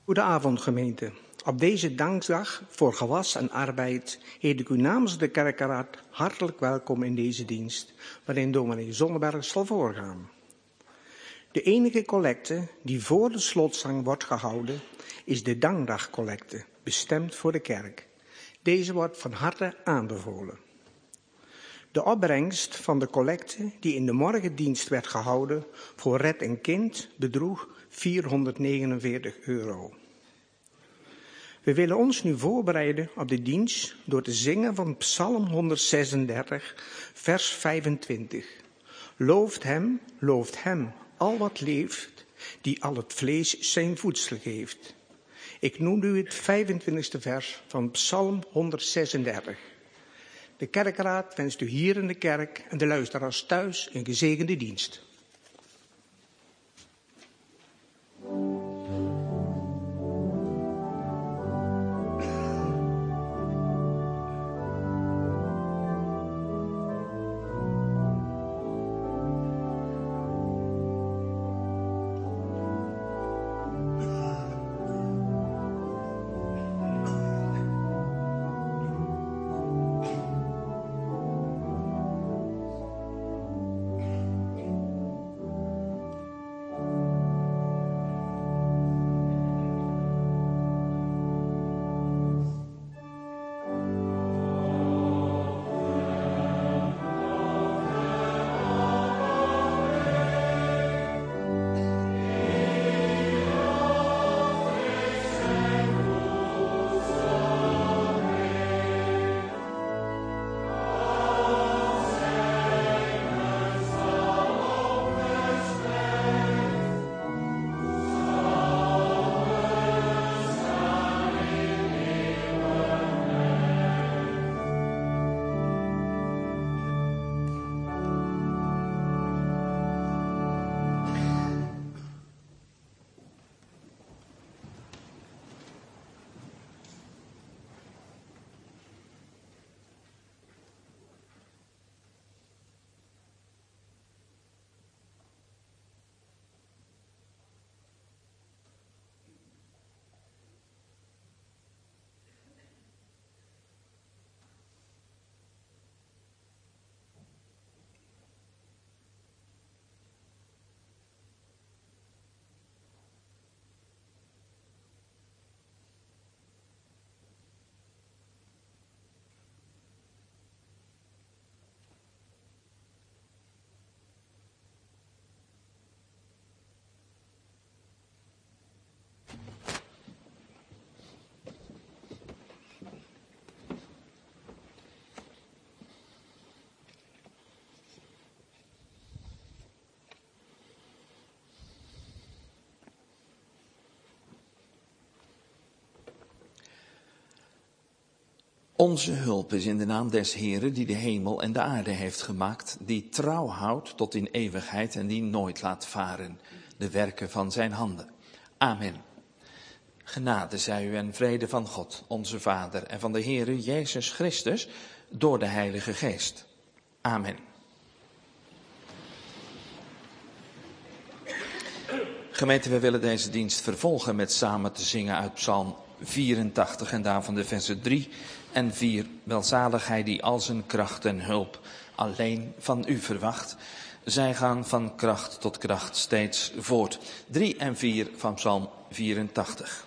Goedenavond gemeente. Op deze dankdag voor gewas en arbeid heet ik u namens de kerkenraad hartelijk welkom in deze dienst, waarin dominee Zonneberg zal voorgaan. De enige collecte die voor de slotzang wordt gehouden is de dankdagcollecte, bestemd voor de kerk. Deze wordt van harte aanbevolen. De opbrengst van de collecte die in de morgendienst werd gehouden voor Red een Kind bedroeg €449. We willen ons nu voorbereiden op de dienst door te zingen van Psalm 136, vers 25. Looft hem, al wat leeft, die al het vlees zijn voedsel geeft. Ik noem u het 25e vers van Psalm 136. De kerkraad wenst u hier in de kerk en de luisteraars thuis een gezegende dienst. Onze hulp is in de naam des Heeren die de hemel en de aarde heeft gemaakt, die trouw houdt tot in eeuwigheid en die nooit laat varen de werken van zijn handen. Amen. Genade zij u en vrede van God, onze Vader, en van de Heere Jezus Christus door de Heilige Geest. Amen. Gemeente, we willen deze dienst vervolgen met samen te zingen uit Psalm 84 en daarvan de versen 3 en 4. Welzalig hij die al zijn kracht en hulp alleen van u verwacht. Zij gaan van kracht tot kracht steeds voort. 3 en 4 van Psalm 84.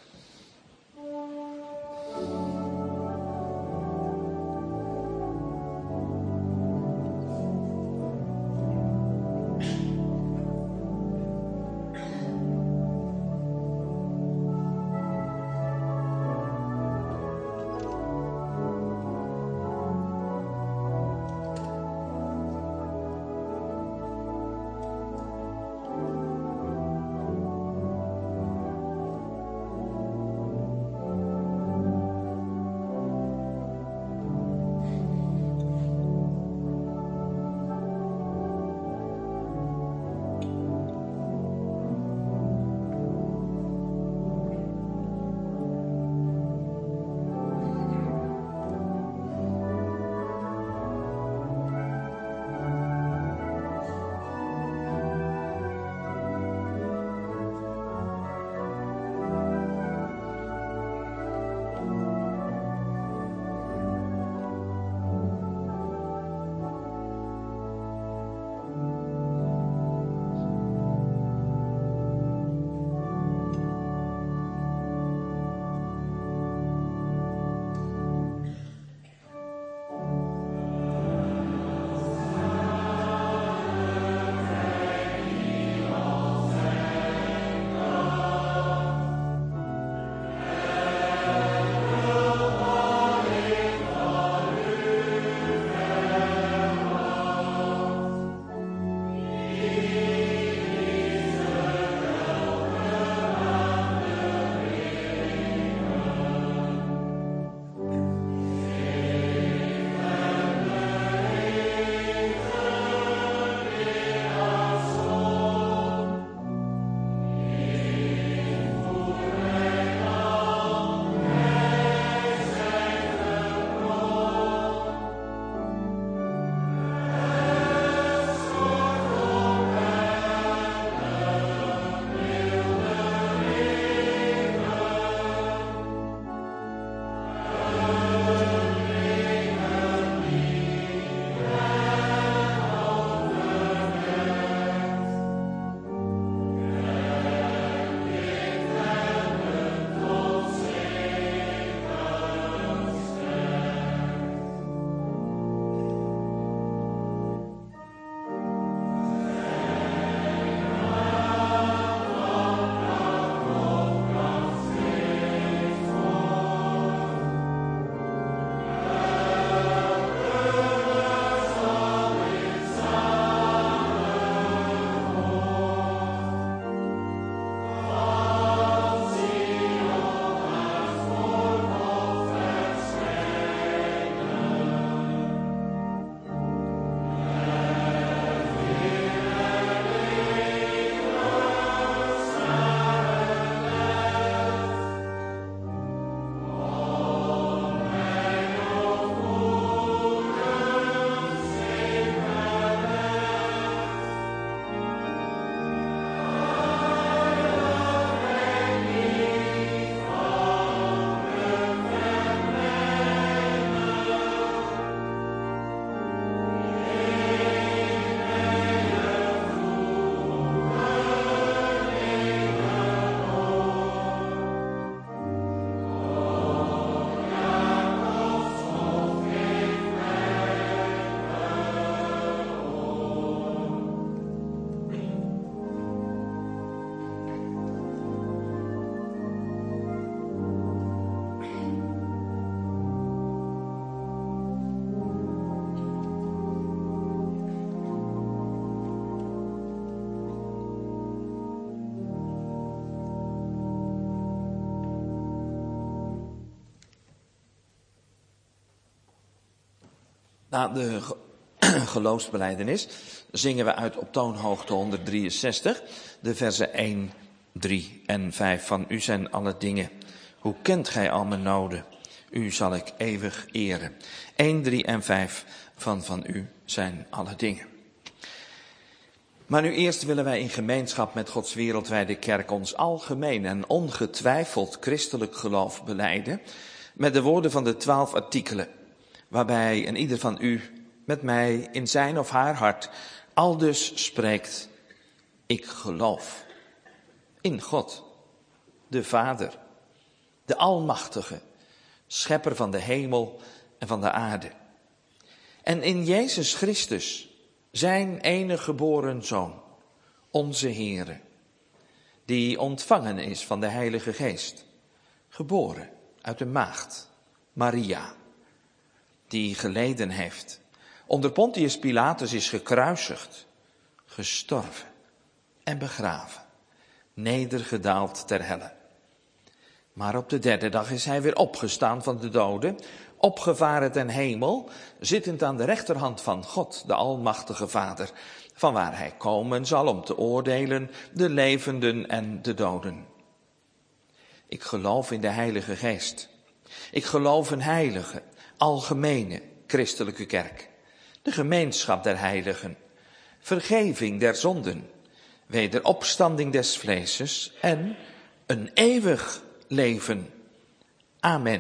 Na de geloofsbelijdenis zingen we uit op toonhoogte 163, de versen 1, 3 en 5 van U zijn alle dingen. Hoe kent gij al mijn noden? U zal ik eeuwig eren. 1, 3 en 5 van U zijn alle dingen. Maar nu eerst willen wij in gemeenschap met Gods wereldwijde kerk ons algemeen en ongetwijfeld christelijk geloof belijden met de woorden van de 12 artikelen, waarbij een ieder van u met mij in zijn of haar hart aldus spreekt: ik geloof in God, de Vader, de Almachtige, schepper van de hemel en van de aarde. En in Jezus Christus, zijn enige geboren Zoon, onze Heere, die ontvangen is van de Heilige Geest, geboren uit de maagd Maria, die geleden heeft, onder Pontius Pilatus is gekruisigd, gestorven en begraven, nedergedaald ter helle. Maar op de derde dag is hij weer opgestaan van de doden, opgevaren ten hemel, zittend aan de rechterhand van God, de Almachtige Vader, vanwaar hij komen zal om te oordelen de levenden en de doden. Ik geloof in de Heilige Geest. Ik geloof een heilige, algemene, christelijke kerk, de gemeenschap der heiligen, vergeving der zonden, wederopstanding des vleeses en een eeuwig leven. Amen.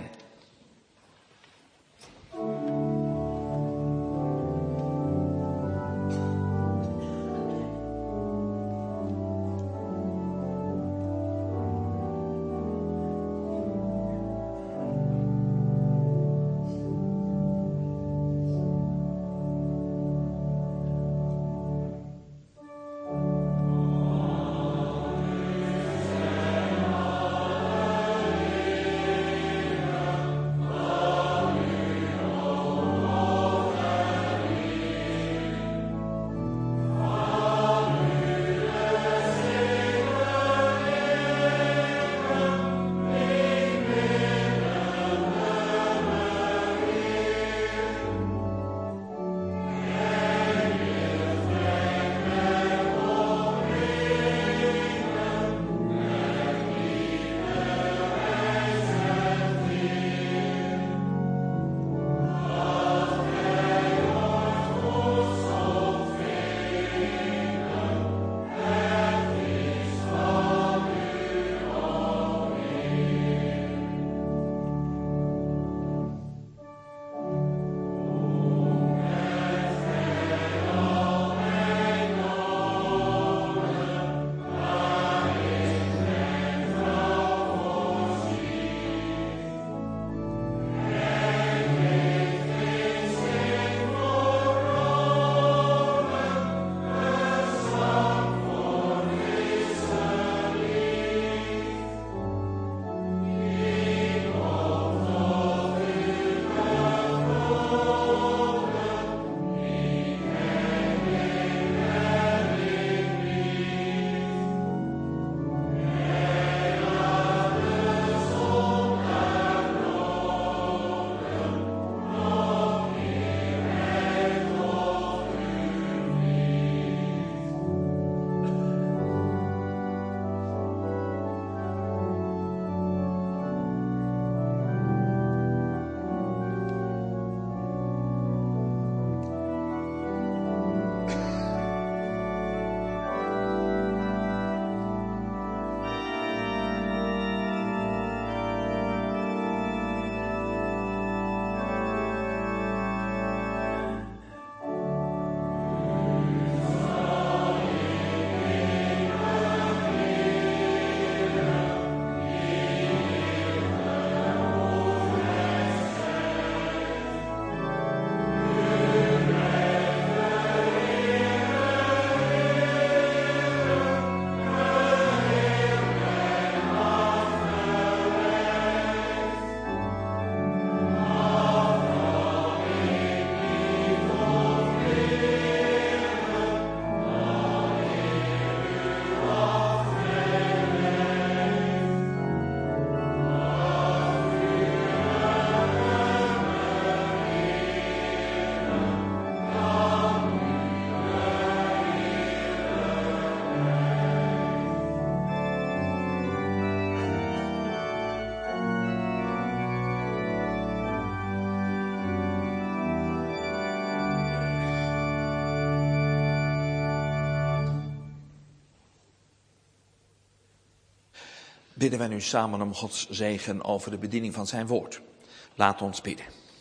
bidden wij nu samen om Gods zegen over de bediening van zijn woord. Laat ons bidden.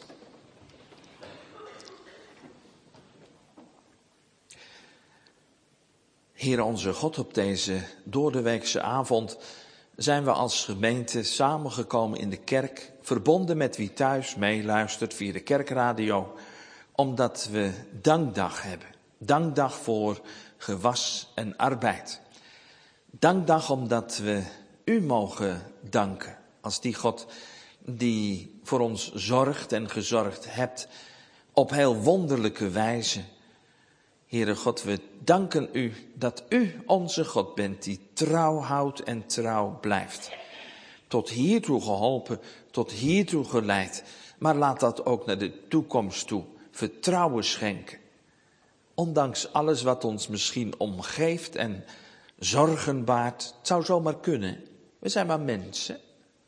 Heere onze God, op deze doordeweekse avond zijn we als gemeente samengekomen in de kerk, verbonden met wie thuis meeluistert via de kerkradio, omdat we dankdag hebben. Dankdag voor gewas en arbeid. Dankdag omdat we u mogen danken als die God die voor ons zorgt en gezorgd hebt op heel wonderlijke wijze. Heere God, we danken u dat u onze God bent die trouw houdt en trouw blijft. Tot hiertoe geholpen, tot hiertoe geleid. Maar laat dat ook naar de toekomst toe vertrouwen schenken. Ondanks alles wat ons misschien omgeeft en zorgen baart, het zou zomaar kunnen. We zijn maar mensen.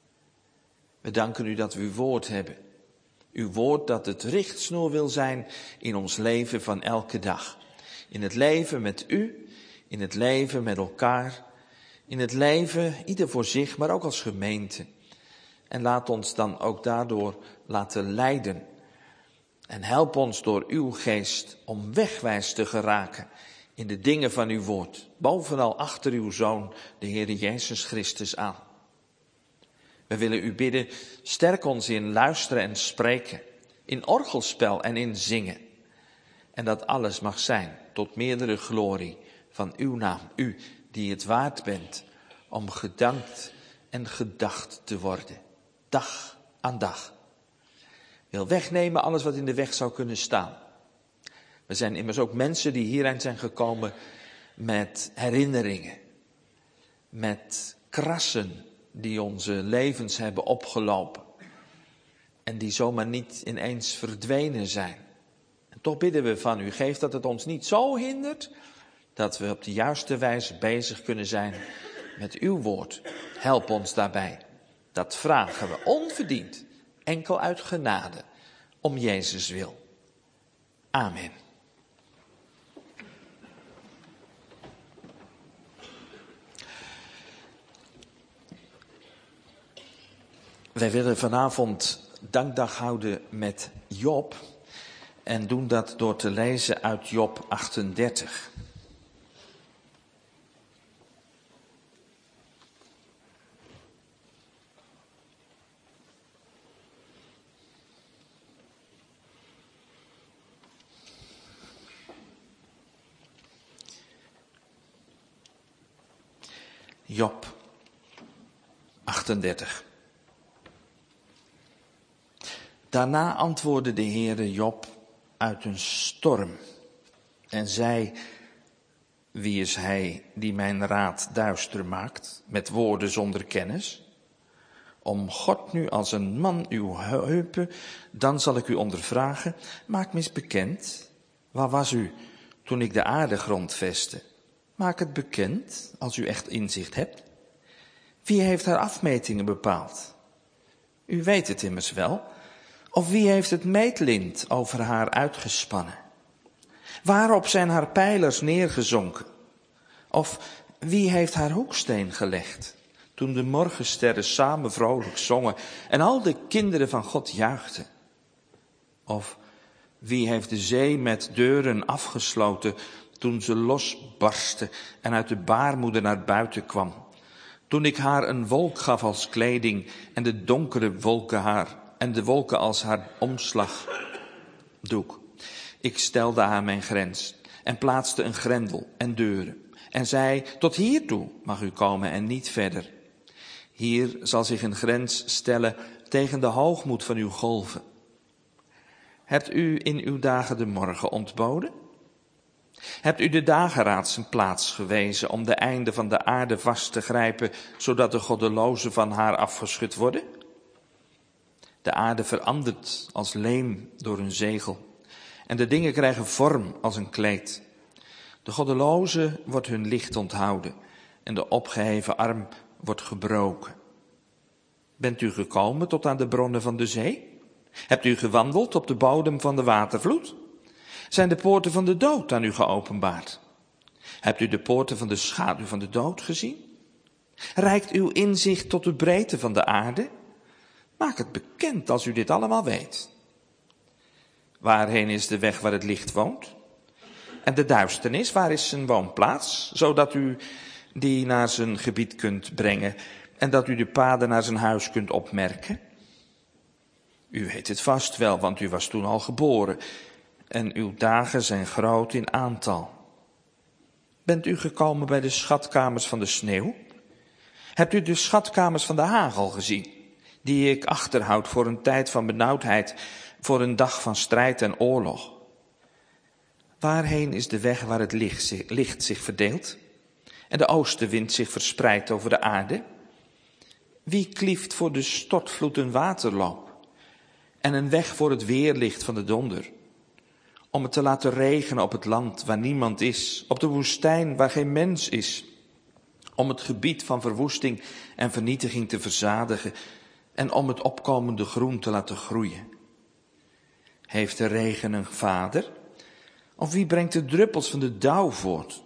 We danken u dat we uw woord hebben. Uw woord dat het richtsnoer wil zijn in ons leven van elke dag. In het leven met u, in het leven met elkaar, in het leven ieder voor zich, maar ook als gemeente. En laat ons dan ook daardoor laten leiden. En help ons door uw geest om wegwijs te geraken in de dingen van uw woord. Bovenal achter uw Zoon, de Heer Jezus Christus aan. We willen u bidden, sterk ons in luisteren en spreken, in orgelspel en in zingen. En dat alles mag zijn tot meerdere glorie van uw naam, u die het waard bent om gedankt en gedacht te worden, dag aan dag. Wil wegnemen alles wat in de weg zou kunnen staan. We zijn immers ook mensen die hierheen zijn gekomen met herinneringen, met krassen die onze levens hebben opgelopen en die zomaar niet ineens verdwenen zijn. En toch bidden we van u, geef dat het ons niet zo hindert dat we op de juiste wijze bezig kunnen zijn met uw woord. Help ons daarbij. Dat vragen we onverdiend, enkel uit genade, om Jezus wil. Amen. Wij willen vanavond dankdag houden met Job en doen dat door te lezen uit Job 38. Job 38. Daarna antwoordde de Heere Job uit een storm en zei: wie is hij die mijn raad duister maakt met woorden zonder kennis? Om God nu als een man uw heupen, dan zal ik u ondervragen. Maak me eens bekend, waar was u toen ik de aarde grondvestte? Maak het bekend als u echt inzicht hebt. Wie heeft haar afmetingen bepaald? U weet het immers wel. Of wie heeft het meetlint over haar uitgespannen? Waarop zijn haar pijlers neergezonken? Of wie heeft haar hoeksteen gelegd? Toen de morgensterren samen vrolijk zongen en al de kinderen van God juichten. Of wie heeft de zee met deuren afgesloten toen ze losbarstte en uit de baarmoeder naar buiten kwam? Toen ik haar een wolk gaf als kleding en de donkere wolken haar en de wolken als haar omslagdoek. Ik stelde haar mijn grens en plaatste een grendel en deuren en zei: tot hiertoe mag u komen en niet verder. Hier zal zich een grens stellen tegen de hoogmoed van uw golven. Hebt u in uw dagen de morgen ontboden? Hebt u de dageraad zijn plaats gewezen om de einden van de aarde vast te grijpen, zodat de goddelozen van haar afgeschud worden? De aarde verandert als leem door een zegel en de dingen krijgen vorm als een kleed. De goddelozen wordt hun licht onthouden en de opgeheven arm wordt gebroken. Bent u gekomen tot aan de bronnen van de zee? Hebt u gewandeld op de bodem van de watervloed? Zijn de poorten van de dood aan u geopenbaard? Hebt u de poorten van de schaduw van de dood gezien? Reikt uw inzicht tot de breedte van de aarde? Maak het bekend als u dit allemaal weet. Waarheen is de weg waar het licht woont? En de duisternis, waar is zijn woonplaats? Zodat u die naar zijn gebied kunt brengen en dat u de paden naar zijn huis kunt opmerken? U weet het vast wel, want u was toen al geboren en uw dagen zijn groot in aantal. Bent u gekomen bij de schatkamers van de sneeuw? Hebt u de schatkamers van de hagel gezien, die ik achterhoud voor een tijd van benauwdheid, voor een dag van strijd en oorlog? Waarheen is de weg waar het licht zich verdeelt en de oostenwind zich verspreidt over de aarde? Wie klieft voor de stortvloed een waterloop en een weg voor het weerlicht van de donder? Om het te laten regenen op het land waar niemand is, op de woestijn waar geen mens is. Om het gebied van verwoesting en vernietiging te verzadigen en om het opkomende groen te laten groeien. Heeft de regen een vader? Of wie brengt de druppels van de dauw voort?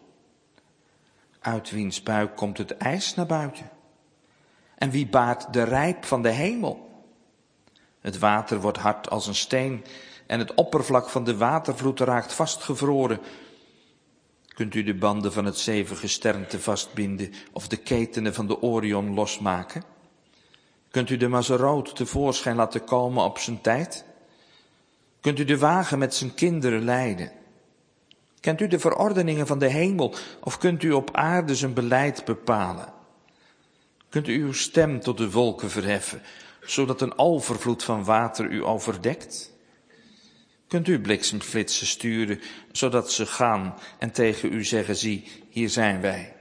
Uit wiens buik komt het ijs naar buiten? En wie baart de rijp van de hemel? Het water wordt hard als een steen en het oppervlak van de watervloed raakt vastgevroren. Kunt u de banden van het zevengesternte vastbinden of de ketenen van de Orion losmaken? Kunt u de Mazeroot tevoorschijn laten komen op zijn tijd? Kunt u de wagen met zijn kinderen leiden? Kent u de verordeningen van de hemel of kunt u op aarde zijn beleid bepalen? Kunt u uw stem tot de wolken verheffen, zodat een overvloed van water u overdekt? Kunt u bliksemflitsen sturen, zodat ze gaan en tegen u zeggen, zie, hier zijn wij.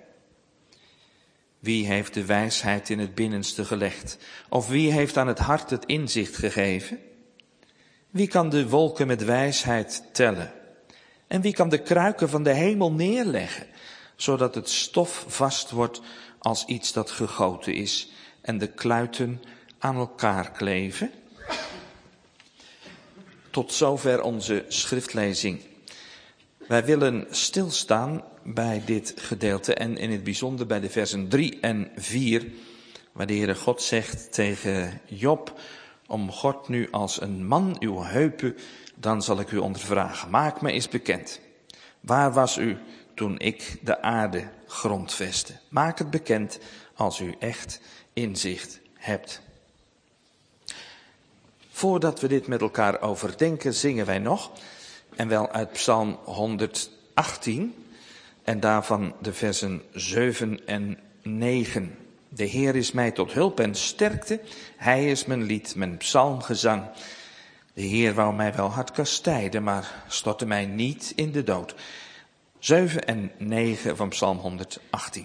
Wie heeft de wijsheid in het binnenste gelegd? Of wie heeft aan het hart het inzicht gegeven? Wie kan de wolken met wijsheid tellen? En wie kan de kruiken van de hemel neerleggen, zodat het stof vast wordt als iets dat gegoten is en de kluiten aan elkaar kleven? Tot zover onze schriftlezing. Wij willen stilstaan bij dit gedeelte en in het bijzonder bij de versen 3 en 4, waar de Heere God zegt tegen Job, omgord nu als een man uw heupen, dan zal ik u ondervragen. Maak me eens bekend. Waar was u toen ik de aarde grondvestte? Maak het bekend als u echt inzicht hebt. Voordat we dit met elkaar overdenken, zingen wij nog, en wel uit Psalm 118, en daarvan de versen 7 en 9. De Heer is mij tot hulp en sterkte, Hij is mijn lied, mijn psalmgezang. De Heer wou mij wel hard kastijden, maar stortte mij niet in de dood. 7 en 9 van Psalm 118.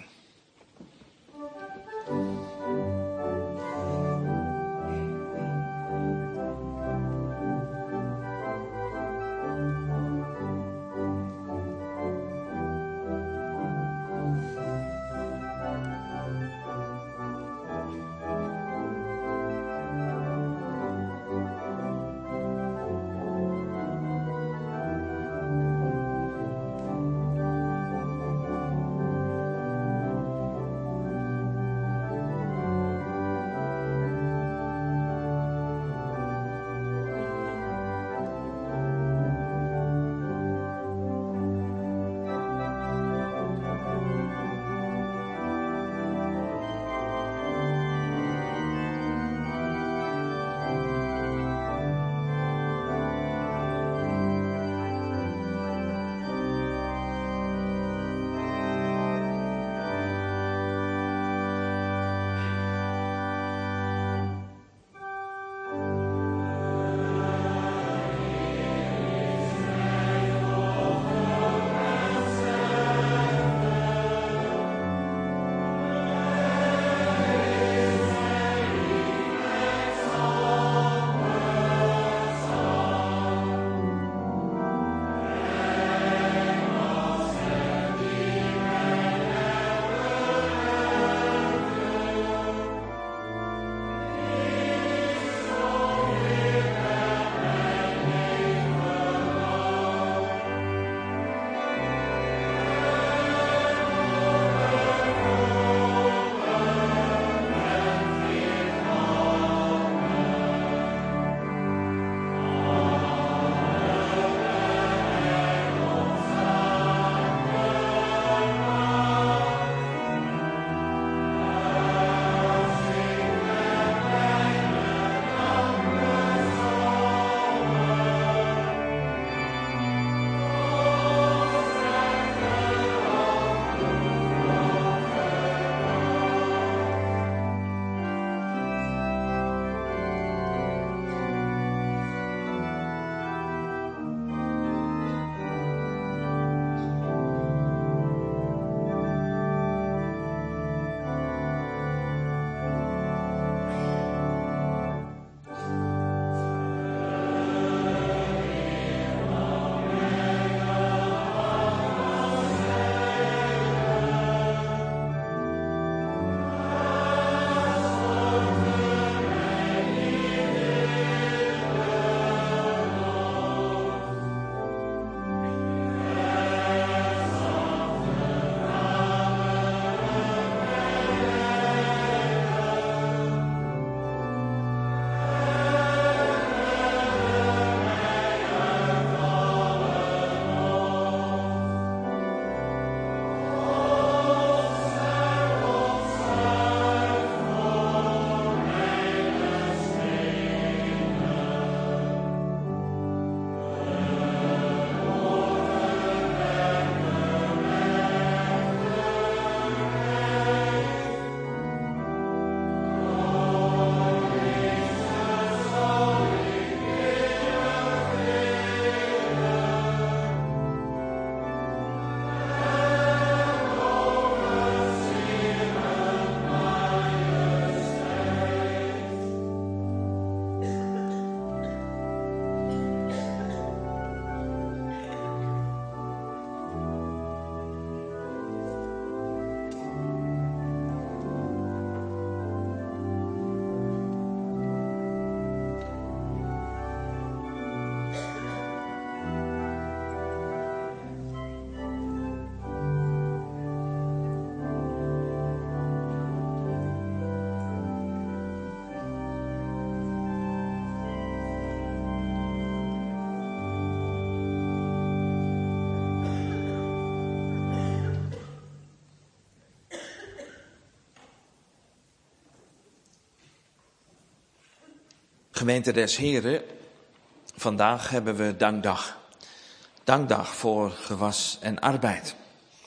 Gemeente des Heren, vandaag hebben we dankdag. Dankdag voor gewas en arbeid.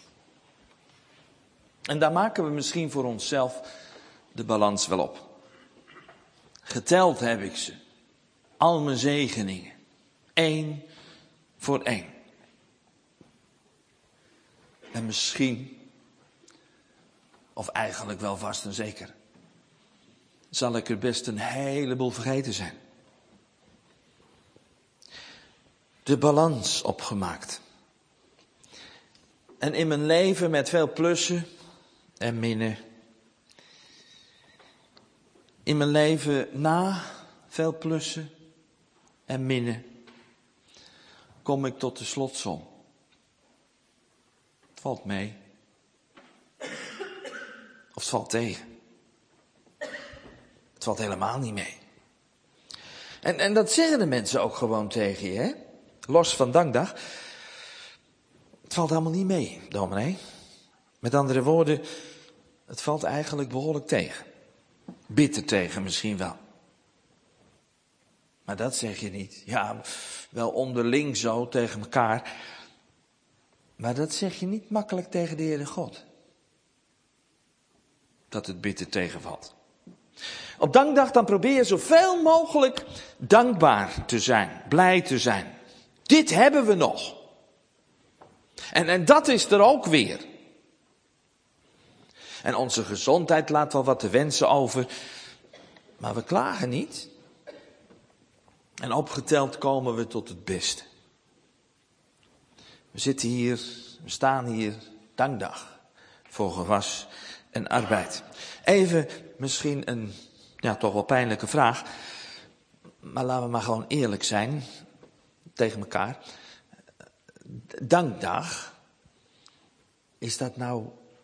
En daar maken we misschien voor onszelf de balans wel op. Geteld heb ik ze. Al mijn zegeningen. 1 voor 1. En misschien, of eigenlijk wel vast en zeker, zal ik er best een heleboel vergeten zijn. De balans opgemaakt. En in mijn leven met veel plussen en minnen. In mijn leven na veel plussen en minnen. Kom ik tot de slotsom. Het valt mee. Of het valt tegen. Het valt helemaal niet mee. En dat zeggen de mensen ook gewoon tegen je, hè? Los van dankdag. Het valt allemaal niet mee, dominee. Met andere woorden, het valt eigenlijk behoorlijk tegen. Bitter tegen misschien wel. Maar dat zeg je niet. Ja, wel onderling zo tegen elkaar. Maar dat zeg je niet makkelijk tegen de Heere God. Dat het bitter tegenvalt. Op dankdag dan probeer je zoveel mogelijk dankbaar te zijn. Blij te zijn. Dit hebben we nog. En dat is er ook weer. En onze gezondheid laat wel wat te wensen over. Maar we klagen niet. En opgeteld komen we tot het beste. We zitten hier, we staan hier, dankdag. Voor gewas en arbeid. Even misschien een, toch wel pijnlijke vraag. Maar laten we maar gewoon eerlijk zijn. Tegen elkaar. Dankdag. Is dat nou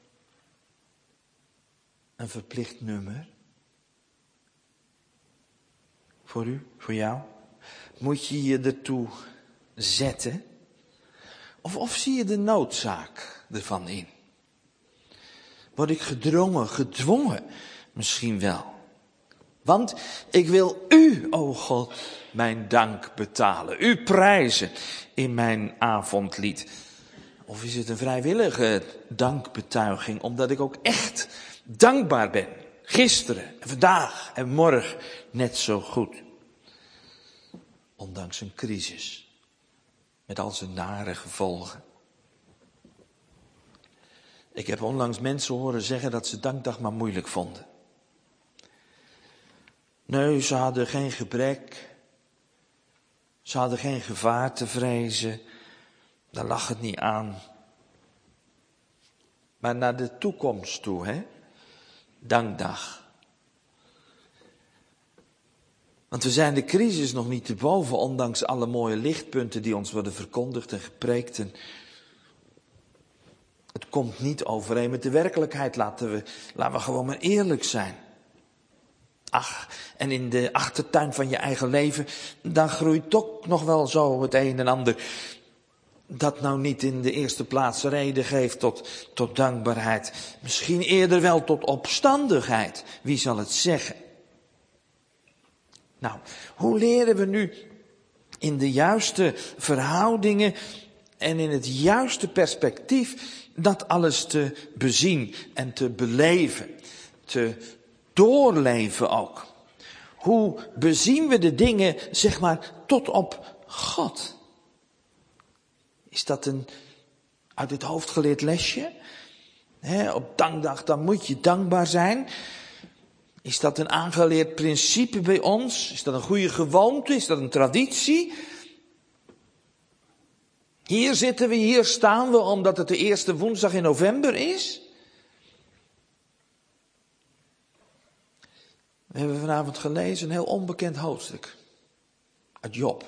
een verplicht nummer? Voor u, voor jou? Moet je je ertoe zetten? Of zie je de noodzaak ervan in? Word ik gedwongen misschien wel? Want ik wil u, o God, mijn dank betalen. U prijzen in mijn avondlied. Of is het een vrijwillige dankbetuiging, omdat ik ook echt dankbaar ben. Gisteren en vandaag en morgen net zo goed. Ondanks een crisis. Met al zijn nare gevolgen. Ik heb onlangs mensen horen zeggen dat ze dankdag maar moeilijk vonden. Nee, ze hadden geen gebrek. Ze hadden geen gevaar te vrezen. Daar lag het niet aan. Maar naar de toekomst toe, hè? Dankdag. Want we zijn de crisis nog niet te boven, ondanks alle mooie lichtpunten die ons worden verkondigd en gepreekt. En het komt niet overeen met de werkelijkheid, laten we gewoon maar eerlijk zijn. Ach, en in de achtertuin van je eigen leven, dan groeit toch nog wel zo het een en ander. Dat nou niet in de eerste plaats reden geeft tot dankbaarheid. Misschien eerder wel tot opstandigheid. Wie zal het zeggen? Nou, hoe leren we nu in de juiste verhoudingen en in het juiste perspectief dat alles te bezien en te beleven, te doorleven ook? Hoe bezien we de dingen, zeg maar, tot op God? Is dat een uit het hoofd geleerd lesje? Op dankdag, dan moet je dankbaar zijn. Is dat een aangeleerd principe bij ons? Is dat een goede gewoonte? Is dat een traditie? Hier zitten we, hier staan we, omdat het de eerste woensdag in november is. We hebben vanavond gelezen een heel onbekend hoofdstuk. Uit Job.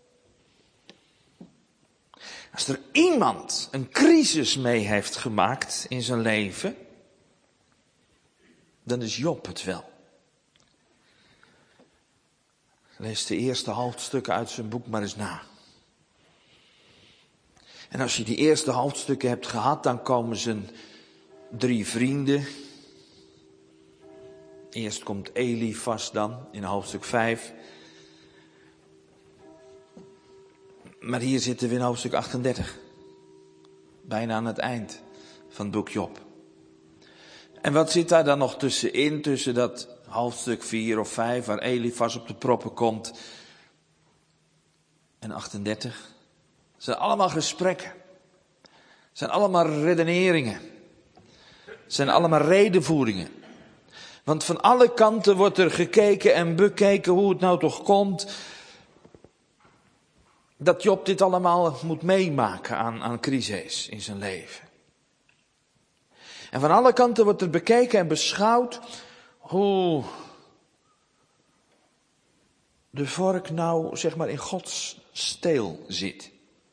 Als er iemand een crisis mee heeft gemaakt in zijn leven, dan is Job het wel. Lees de eerste hoofdstukken uit zijn boek maar eens na. En als je die eerste hoofdstukken hebt gehad, dan komen zijn 3 vrienden. Eerst komt Elifas dan in hoofdstuk 5. Maar hier zitten we in hoofdstuk 38. Bijna aan het eind van het boek Job. En wat zit daar dan nog tussenin, tussen dat hoofdstuk 4 of 5, waar Elifas op de proppen komt, en 38? Het zijn allemaal gesprekken. Het zijn allemaal redeneringen. Het zijn allemaal redenvoeringen. Want van alle kanten wordt er gekeken en bekeken hoe het nou toch komt dat Job dit allemaal moet meemaken aan crises in zijn leven. En van alle kanten wordt er bekeken en beschouwd hoe de vork nou zeg maar in Gods steel zit.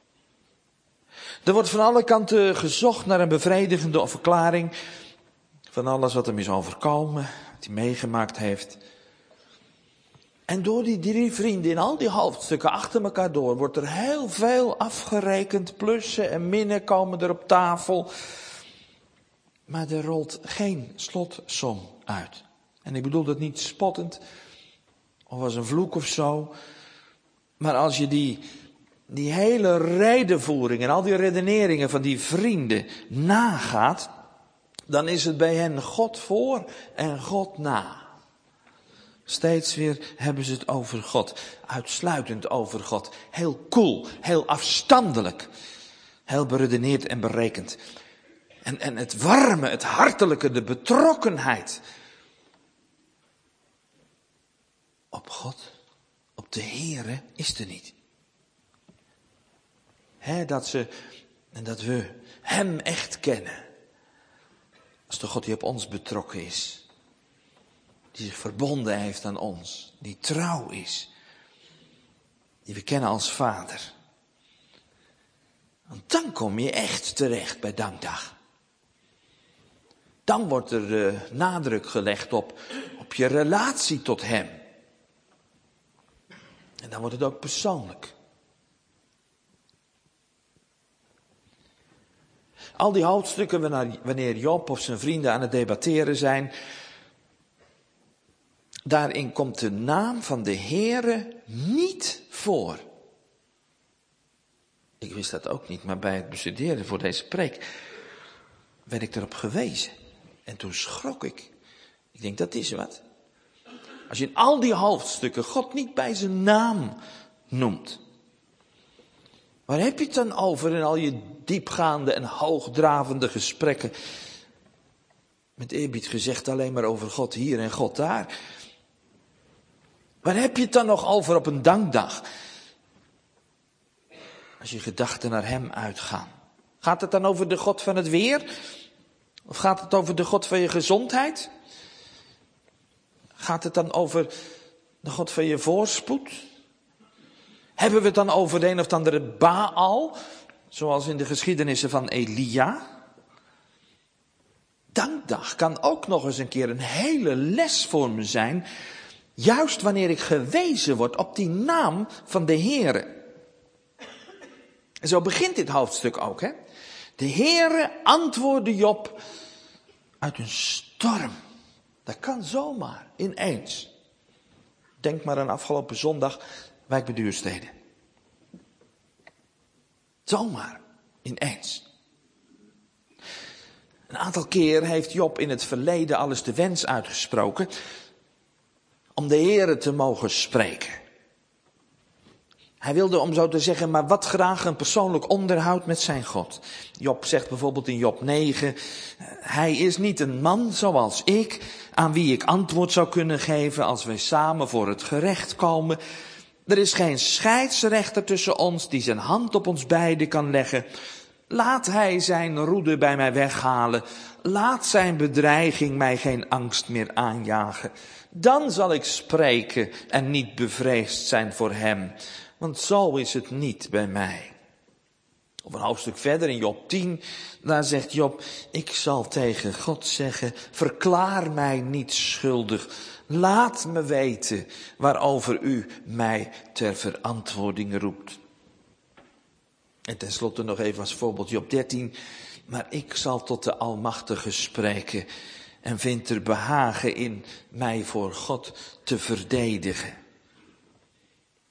Er wordt van alle kanten gezocht naar een bevredigende verklaring van alles wat hem is overkomen, wat hij meegemaakt heeft. En door die 3 vrienden in al die hoofdstukken achter elkaar door wordt er heel veel afgerekend. Plussen en minnen komen er op tafel. Maar er rolt geen slotsom uit. En ik bedoel dat niet spottend of als een vloek of zo. Maar als je die hele redenvoering en al die redeneringen van die vrienden nagaat, dan is het bij hen God voor en God na. Steeds weer hebben ze het over God. Uitsluitend over God. Heel koel, heel afstandelijk. Heel beredeneerd en berekend. En het warme, het hartelijke, de betrokkenheid. Op God, op de Heere is er niet. Dat we Hem echt kennen. Als de God die op ons betrokken is. Die zich verbonden heeft aan ons. Die trouw is. Die we kennen als Vader. Want dan kom je echt terecht bij dankdag. Dan wordt er nadruk gelegd op je relatie tot Hem. En dan wordt het ook persoonlijk. Al die hoofdstukken wanneer Job of zijn vrienden aan het debatteren zijn, daarin komt de naam van de Heere niet voor. Ik wist dat ook niet, maar bij het bestuderen voor deze preek werd ik erop gewezen. En toen schrok ik. Ik denk, dat is wat. Als je in al die hoofdstukken God niet bij zijn naam noemt. Waar heb je het dan over in al je diepgaande en hoogdravende gesprekken? Met eerbied gezegd alleen maar over God hier en God daar. Waar heb je het dan nog over op een dankdag? Als je gedachten naar Hem uitgaan. Gaat het dan over de God van het weer? Of gaat het over de God van je gezondheid? Gaat het dan over de God van je voorspoed? Hebben we het dan over de een of andere Baal? Zoals in de geschiedenissen van Elia? Dankdag kan ook nog eens een keer een hele les voor me zijn. Juist wanneer ik gewezen word op die naam van de Heere. En zo begint dit hoofdstuk ook, hè. De Heere antwoordde Job uit een storm. Dat kan zomaar, ineens. Denk maar aan afgelopen zondag, wijk bij Duurstede. Zomaar, ineens. Een aantal keer heeft Job in het verleden al eens de wens uitgesproken om de Heere te mogen spreken. Hij wilde, om zo te zeggen, maar wat graag een persoonlijk onderhoud met zijn God. Job zegt bijvoorbeeld in Job 9, hij is niet een man zoals ik, aan wie ik antwoord zou kunnen geven als wij samen voor het gerecht komen. Er is geen scheidsrechter tussen ons die zijn hand op ons beiden kan leggen. Laat hij zijn roede bij mij weghalen. Laat zijn bedreiging mij geen angst meer aanjagen. Dan zal ik spreken en niet bevreesd zijn voor hem. Want zo is het niet bij mij. Of een hoofdstuk verder in Job 10, daar zegt Job, ik zal tegen God zeggen, verklaar mij niet schuldig. Laat me weten waarover u mij ter verantwoording roept. En tenslotte nog even als voorbeeld Job 13. Maar ik zal tot de Almachtige spreken en vind er behagen in mij voor God te verdedigen.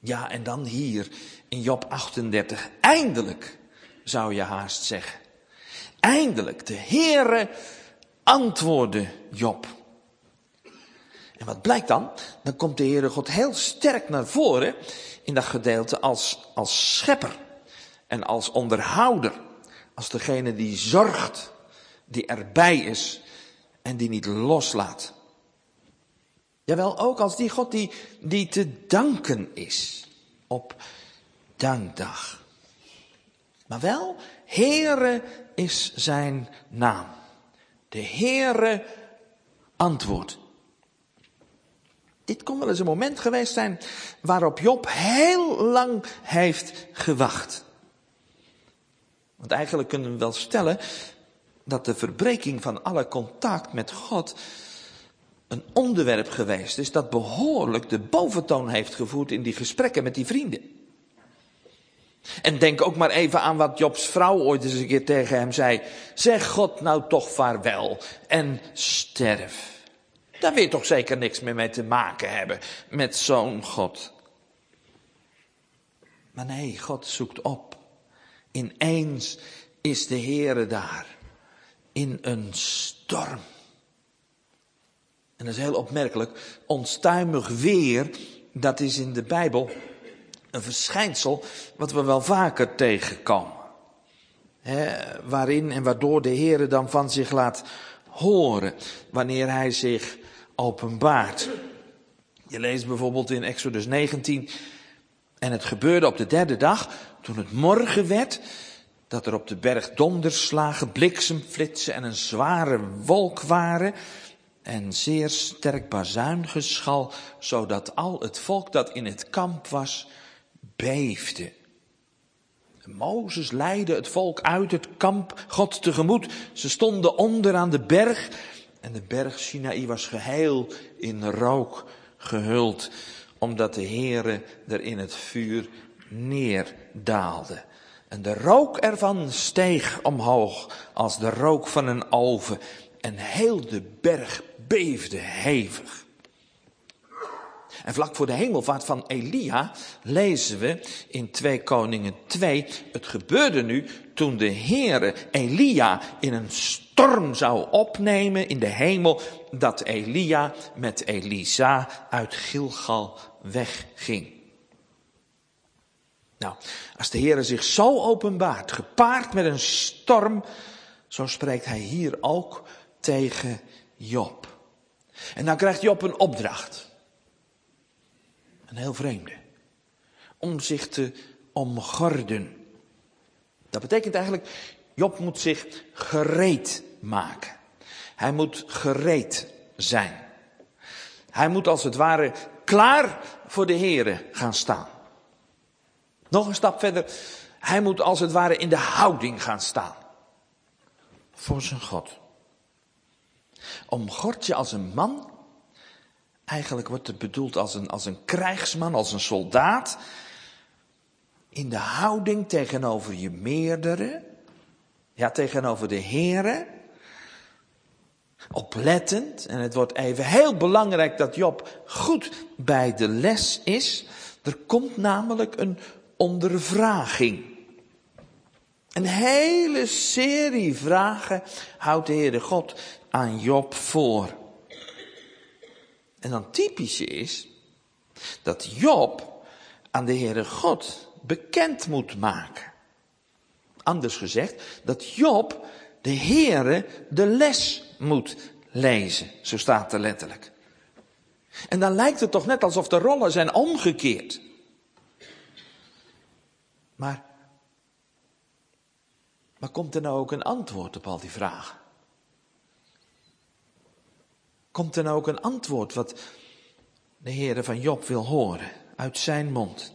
Ja, en dan hier in Job 38. Eindelijk, zou je haast zeggen. Eindelijk, de Heere antwoordde Job. En wat blijkt dan? Dan komt de Heere God heel sterk naar voren in dat gedeelte als schepper en als onderhouder. Als degene die zorgt, die erbij is en die niet loslaat. Jawel, ook als die God die te danken is op dankdag. Maar wel, Heere is zijn naam. De Heere antwoordt. Dit kon wel eens een moment geweest zijn waarop Job heel lang heeft gewacht. Want eigenlijk kunnen we wel stellen dat de verbreking van alle contact met God een onderwerp geweest is dat behoorlijk de boventoon heeft gevoerd in die gesprekken met die vrienden. En denk ook maar even aan wat Jobs vrouw ooit eens een keer tegen hem zei. Zeg God nou toch vaarwel en sterf. Daar wil je toch zeker niks meer mee te maken hebben met zo'n God. Maar nee, God zoekt op. Ineens is de Heere daar. In een storm. En dat is heel opmerkelijk. Onstuimig weer, dat is in de Bijbel een verschijnsel wat we wel vaker tegenkomen. Waarin en waardoor de Heere dan van zich laat horen. Wanneer hij zich openbaart. Je leest bijvoorbeeld in Exodus 19. En het gebeurde op de derde dag, toen het morgen werd, dat er op de berg donderslagen, bliksemflitsen en een zware wolk waren. En zeer sterk bazuingeschal, zodat al het volk dat in het kamp was, beefde. Mozes leidde het volk uit het kamp God tegemoet. Ze stonden onder aan de berg. En de berg Sinaï was geheel in rook gehuld. Omdat de Heere er in het vuur neerdaalde. En de rook ervan steeg omhoog als de rook van een oven. En heel de berg beefde hevig. En vlak voor de hemelvaart van Elia lezen we in 2 Koningen 2. Het gebeurde nu toen de Heere Elia in een storm zou opnemen in de hemel. Dat Elia met Elisa uit Gilgal wegging. Nou, als de Heere zich zo openbaart, gepaard met een storm, zo spreekt hij hier ook tegen Job. En dan krijgt Job een opdracht. Een heel vreemde. Om zich te omgorden. Dat betekent eigenlijk, Job moet zich gereed maken. Hij moet gereed zijn. Hij moet als het ware klaar voor de Heere gaan staan. Nog een stap verder. Hij moet als het ware in de houding gaan staan. Voor zijn God. Omgord je als een man. Eigenlijk wordt het bedoeld als een krijgsman, als een soldaat. In de houding tegenover je meerdere. Ja, tegenover de Heere. Oplettend. En het wordt even heel belangrijk dat Job goed bij de les is. Er komt namelijk een ondervraging. Een hele serie vragen houdt de Heere God aan Job voor. En dan typisch is dat Job aan de Heere God bekend moet maken. Anders gezegd, dat Job de Heere de les moet lezen. Zo staat er letterlijk. En dan lijkt het toch net alsof de rollen zijn omgekeerd. Maar komt er nou ook een antwoord op al die vragen? Komt er nou ook een antwoord wat de Heere van Job wil horen uit zijn mond?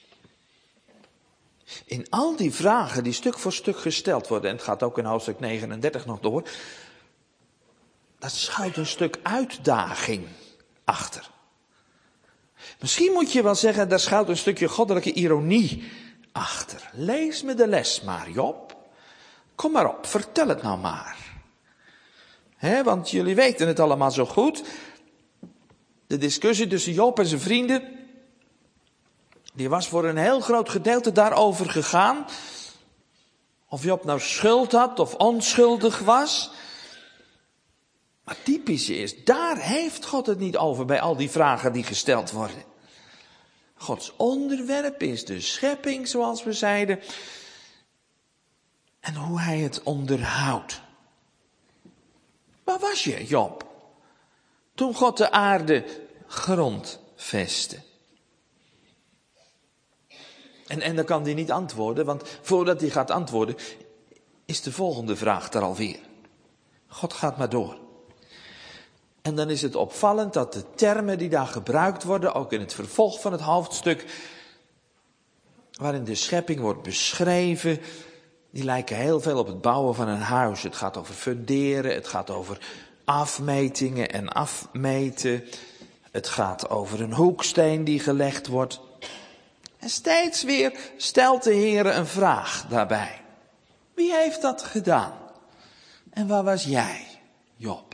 In al die vragen die stuk voor stuk gesteld worden, en het gaat ook in hoofdstuk 39 nog door, dat schuilt een stuk uitdaging achter. Misschien moet je wel zeggen, daar schuilt een stukje goddelijke ironie achter. Lees me de les maar, Job. Kom maar op, vertel het nou maar. Want jullie weten het allemaal zo goed. De discussie tussen Job en zijn vrienden, die was voor een heel groot gedeelte daarover gegaan. Of Job nou schuld had of onschuldig was. Maar typisch is, daar heeft God het niet over bij al die vragen die gesteld worden. Gods onderwerp is de schepping, zoals we zeiden. En hoe hij het onderhoudt. Waar was je, Job? Toen God de aarde grondvestte. En dan kan hij niet antwoorden, want voordat hij gaat antwoorden, is de volgende vraag er alweer. God gaat maar door. En dan is het opvallend dat de termen die daar gebruikt worden, ook in het vervolg van het hoofdstuk, waarin de schepping wordt beschreven, die lijken heel veel op het bouwen van een huis. Het gaat over funderen, het gaat over afmetingen en afmeten. Het gaat over een hoeksteen die gelegd wordt. En steeds weer stelt de Heer een vraag daarbij. Wie heeft dat gedaan? En waar was jij, Job?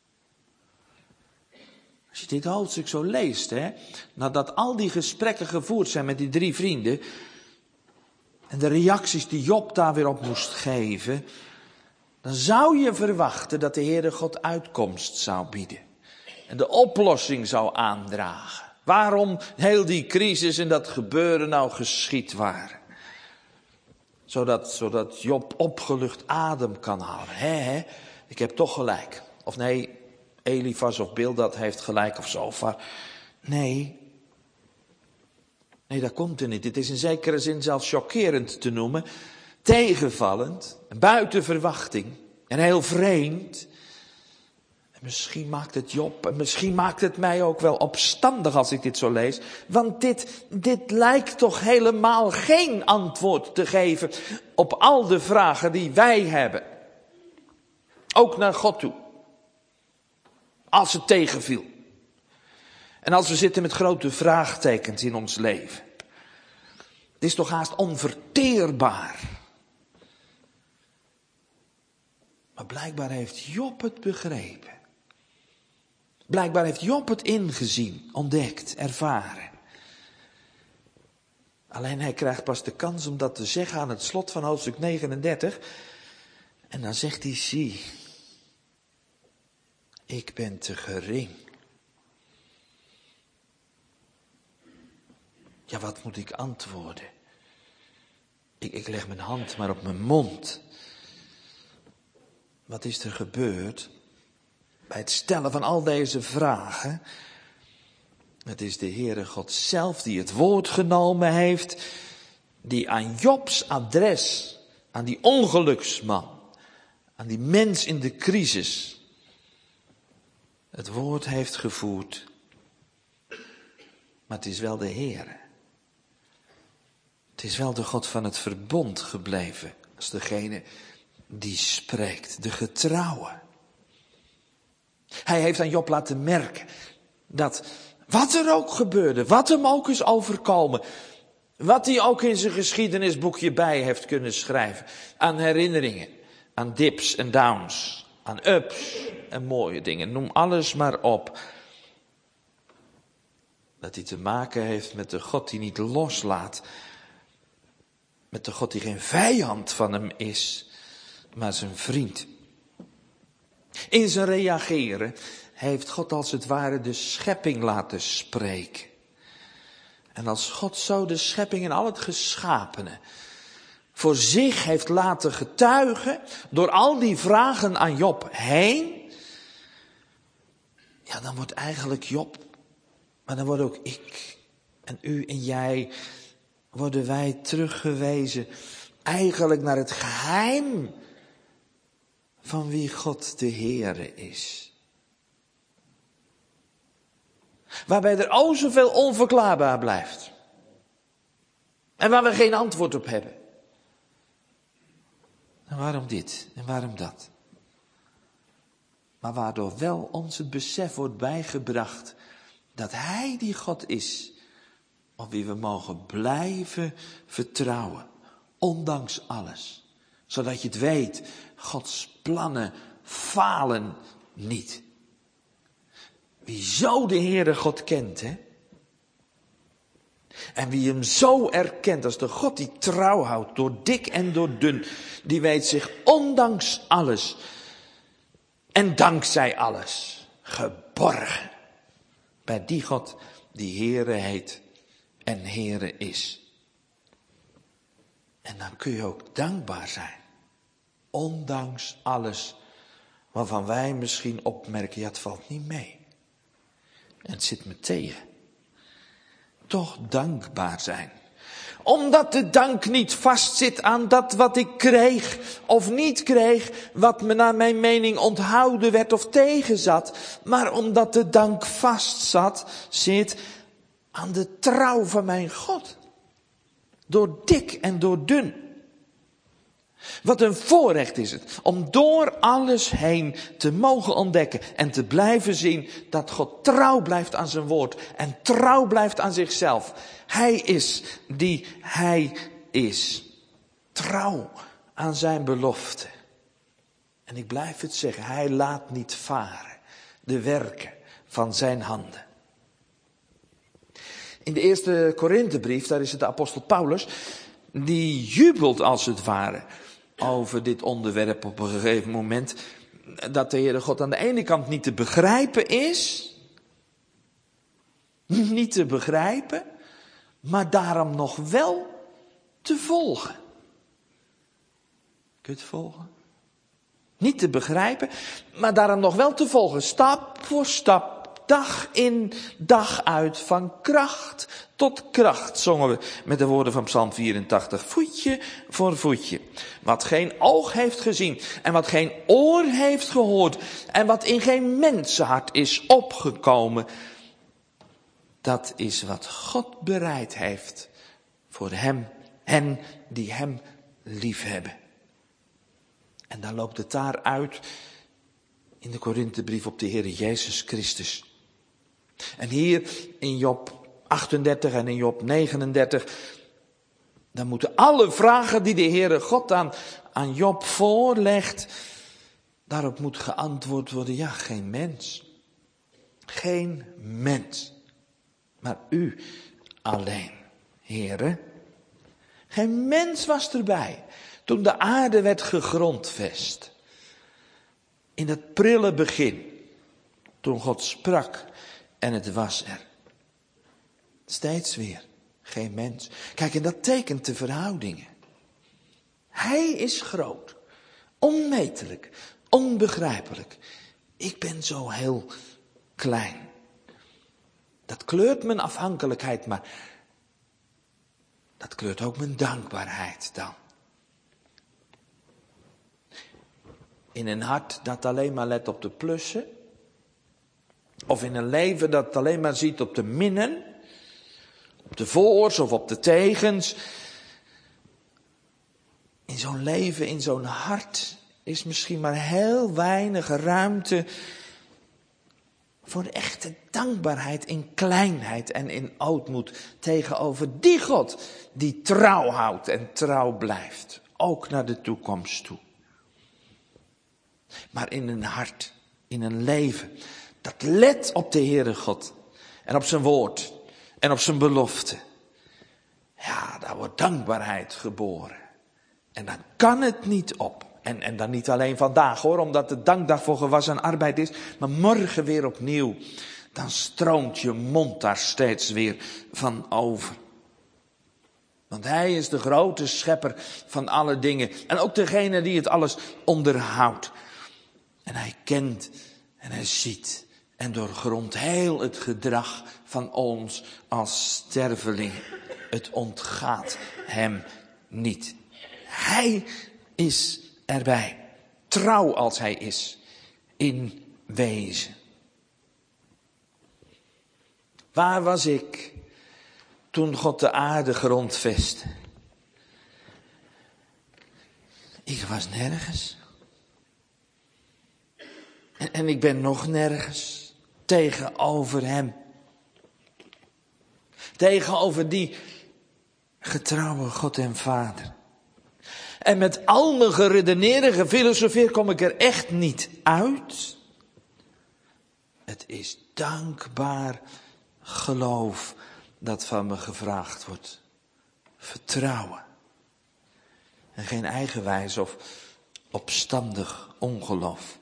Als je dit hoofdstuk zo leest, nadat al die gesprekken gevoerd zijn met die 3 vrienden, en de reacties die Job daar weer op moest geven, dan zou je verwachten dat de Heere God uitkomst zou bieden. En de oplossing zou aandragen. Waarom heel die crisis en dat gebeuren nou geschied waren. Zodat Job opgelucht adem kan halen. Ik heb toch gelijk. Of nee, Elifas of Bildad heeft gelijk of Zofar. Nee, dat komt er niet. Het is in zekere zin zelfs chockerend te noemen. Tegenvallend, buiten verwachting en heel vreemd. En misschien maakt het Job en misschien maakt het mij ook wel opstandig als ik dit zo lees. Want dit lijkt toch helemaal geen antwoord te geven op al de vragen die wij hebben. Ook naar God toe. Als het tegenviel. En als we zitten met grote vraagtekens in ons leven. Het is toch haast onverteerbaar. Maar blijkbaar heeft Job het begrepen. Blijkbaar heeft Job het ingezien, ontdekt, ervaren. Alleen hij krijgt pas de kans om dat te zeggen aan het slot van hoofdstuk 39. En dan zegt hij, zie, ik ben te gering. Ja, wat moet ik antwoorden? Ik leg mijn hand maar op mijn mond. Wat is er gebeurd bij het stellen van al deze vragen? Het is de Heere God zelf die het woord genomen heeft, die aan Jobs adres, aan die ongeluksman, aan die mens in de crisis, het woord heeft gevoerd. Maar het is wel de Heere. Het is wel de God van het verbond gebleven, als degene die spreekt, de getrouwe. Hij heeft aan Job laten merken dat wat er ook gebeurde, wat hem ook is overkomen, wat hij ook in zijn geschiedenisboekje bij heeft kunnen schrijven, aan herinneringen, aan dips en downs, aan ups en mooie dingen, noem alles maar op. Dat hij te maken heeft met de God die niet loslaat, met de God die geen vijand van hem is, maar zijn vriend. In zijn reageren heeft God als het ware de schepping laten spreken. En als God zo de schepping en al het geschapene voor zich heeft laten getuigen door al die vragen aan Job heen, ja, dan wordt eigenlijk Job, maar dan wordt ook ik en u en jij, worden wij teruggewezen eigenlijk naar het geheim van wie God de Heere is. Waarbij er o zoveel onverklaarbaar blijft. En waar we geen antwoord op hebben. En waarom dit en waarom dat? Maar waardoor wel ons het besef wordt bijgebracht dat Hij die God is, op wie we mogen blijven vertrouwen, ondanks alles. Zodat je het weet, Gods plannen falen niet. Wie zo de Heere God kent, En wie hem zo erkent als de God die trouw houdt, door dik en door dun, die weet zich ondanks alles en dankzij alles geborgen bij die God die Heere heet en Heere is. En dan kun je ook dankbaar zijn, ondanks alles waarvan wij misschien opmerken, ja, het valt niet mee. En het zit me tegen. Toch dankbaar zijn. Omdat de dank niet vastzit aan dat wat ik kreeg of niet kreeg, wat me naar mijn mening onthouden werd of tegenzat. Maar omdat de dank zit aan de trouw van mijn God. Door dik en door dun. Wat een voorrecht is het om door alles heen te mogen ontdekken en te blijven zien dat God trouw blijft aan zijn woord en trouw blijft aan zichzelf. Hij is die hij is. Trouw aan zijn belofte. En ik blijf het zeggen, hij laat niet varen de werken van zijn handen. In de eerste Korinthebrief, daar is het de apostel Paulus, die jubelt als het ware over dit onderwerp op een gegeven moment. Dat de Heere God aan de ene kant niet te begrijpen is. Niet te begrijpen. Maar daarom nog wel te volgen. Kun je het volgen? Niet te begrijpen, maar daarom nog wel te volgen. Stap voor stap. Dag in, dag uit, van kracht tot kracht, zongen we met de woorden van Psalm 84. Voetje voor voetje. Wat geen oog heeft gezien en wat geen oor heeft gehoord en wat in geen mensenhart is opgekomen. Dat is wat God bereid heeft voor hen die hem liefhebben. En dan loopt het daar uit in de Korinthebrief op de Heer Jezus Christus. En hier in Job 38 en in Job 39, dan moeten alle vragen die de Heere God aan Job voorlegt, daarop moet geantwoord worden, ja, geen mens. Geen mens. Maar u alleen, Heere. Geen mens was erbij toen de aarde werd gegrondvest. In het prille begin, toen God sprak en het was er. Steeds weer, geen mens. Kijk, en dat tekent de verhoudingen. Hij is groot, onmetelijk, onbegrijpelijk. Ik ben zo heel klein. Dat kleurt mijn afhankelijkheid, maar dat kleurt ook mijn dankbaarheid dan. In een hart dat alleen maar let op de plussen. Of in een leven dat alleen maar ziet op de minnen. Op de voors of op de tegens. In zo'n leven, in zo'n hart is misschien maar heel weinig ruimte voor echte dankbaarheid in kleinheid en in ootmoed tegenover die God die trouw houdt en trouw blijft. Ook naar de toekomst toe. Maar in een hart, in een leven, dat let op de Heere God en op zijn woord en op zijn belofte. Ja, daar wordt dankbaarheid geboren. En dan kan het niet op. En dan niet alleen vandaag hoor, omdat de dankdag voor gewas en arbeid is, maar morgen weer opnieuw. Dan stroomt je mond daar steeds weer van over. Want hij is de grote schepper van alle dingen. En ook degene die het alles onderhoudt. En hij kent en hij ziet en doorgrondt heel het gedrag van ons als sterveling. Het ontgaat hem niet. Hij is erbij. Trouw als hij is. In wezen. Waar was ik toen God de aarde grondvestte? Ik was nergens. En ik ben nog nergens tegenover hem. Tegenover die getrouwe God en Vader. En met al mijn geredeneerde, gefilosofeer kom ik er echt niet uit. Het is dankbaar geloof dat van me gevraagd wordt. Vertrouwen. En geen eigenwijs of opstandig ongeloof.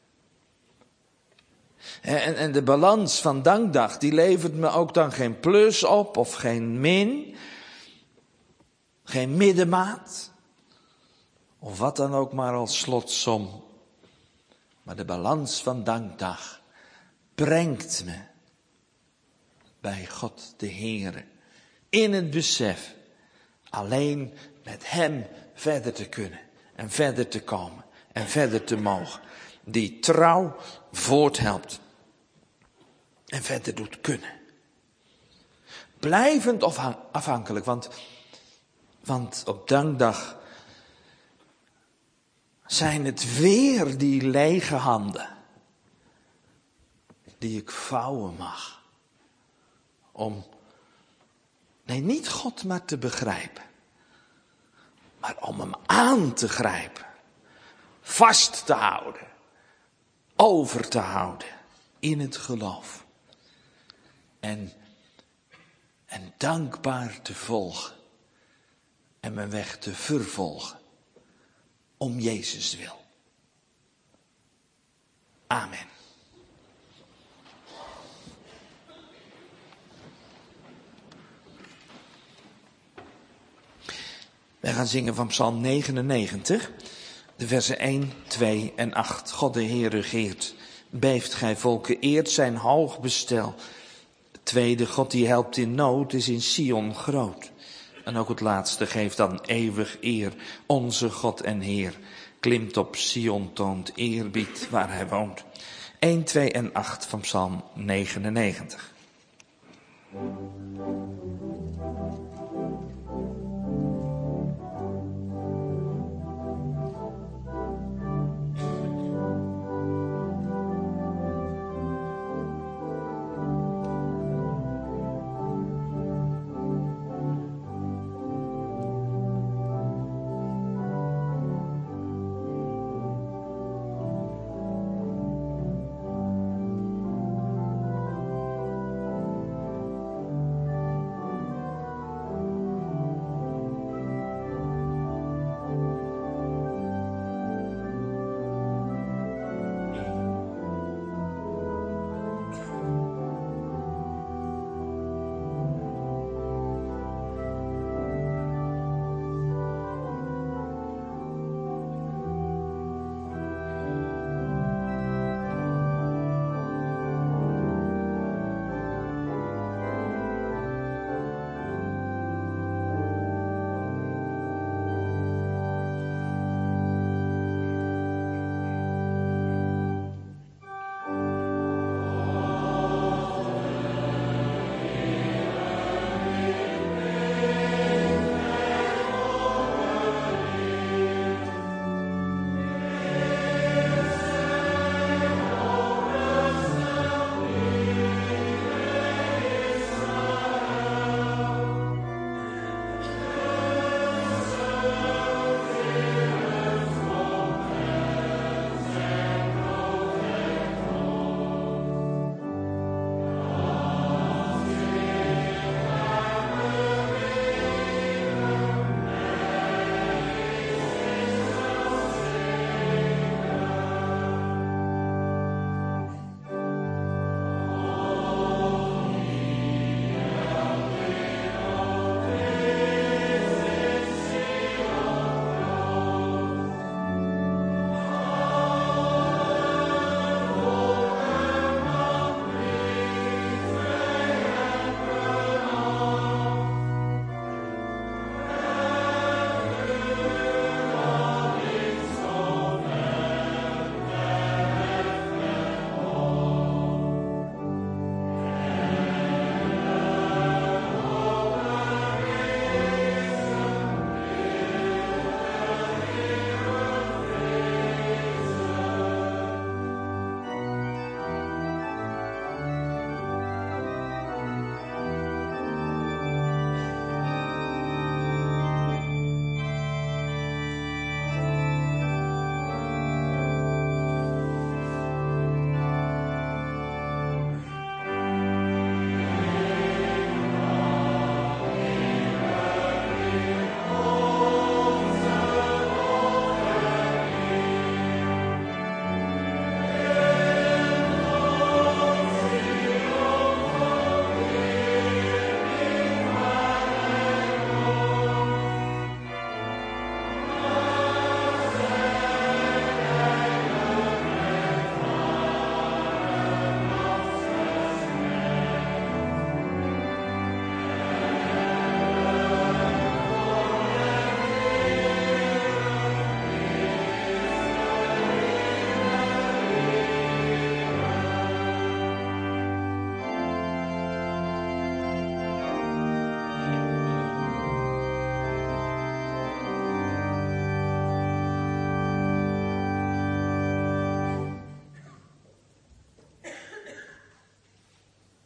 En de balans van dankdag, die levert me ook dan geen plus op of geen min. Geen middenmaat. Of wat dan ook maar als slotsom. Maar de balans van dankdag brengt me bij God de Heere. In het besef alleen met Hem verder te kunnen. En verder te komen. En verder te mogen. Die trouw voorthelpt. En verder doet kunnen. Blijvend of afhankelijk. Want op dankdag zijn het weer die lege handen. Die ik vouwen mag. Om, nee, niet God maar te begrijpen. Maar om hem aan te grijpen. Vast te houden. Over te houden. In het geloof. En dankbaar te volgen. En mijn weg te vervolgen. Om Jezus wil. Amen. Wij gaan zingen van Psalm 99, de versen 1, 2 en 8. God de Heer regeert, beeft gij volken, eert zijn hoog bestel. Tweede, God die helpt in nood, is in Sion groot. En ook het laatste geeft dan eeuwig eer. Onze God en Heer klimt op Sion, toont eerbied waar hij woont. 1, 2 en 8 van Psalm 99.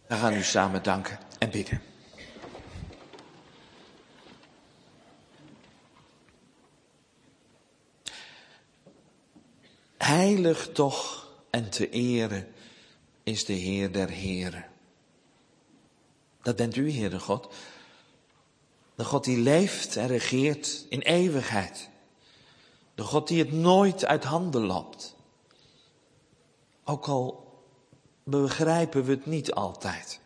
We gaan u samen danken en bidden. Heilig toch en te ere is de Heer der Heren. Dat bent u, Heere God. De God die leeft en regeert in eeuwigheid. De God die het nooit uit handen loopt. Ook al begrijpen we het niet altijd.